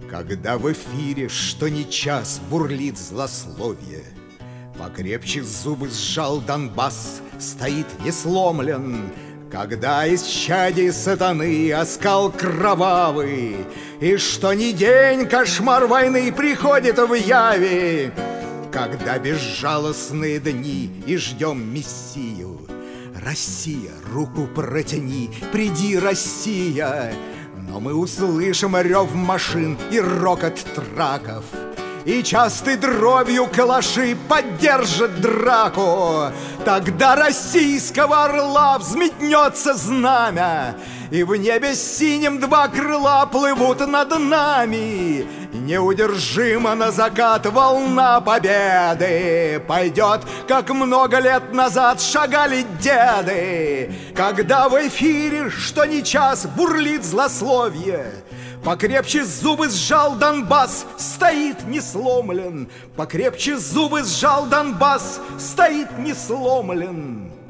Когда в эфире, что ни час, бурлит злословие, покрепче зубы сжал Донбасс, стоит не сломлен. Когда из чади сатаны оскал кровавый, и что ни день кошмар войны приходит в яви, когда безжалостные дни и ждем Мессию. Россия, руку протяни, приди, Россия. Но мы услышим рев машин и рокот траков, и частой дробью калаши поддержат драку. Тогда российского орла взметнется знамя, и в небе синим два крыла плывут над нами. Неудержимо на закат волна победы пойдет, как много лет назад шагали деды. Когда в эфире, что ни час, бурлит злословие, покрепче зубы сжал Донбасс, стоит не сломлен. Покрепче зубы сжал Донбасс, стоит не сломлен.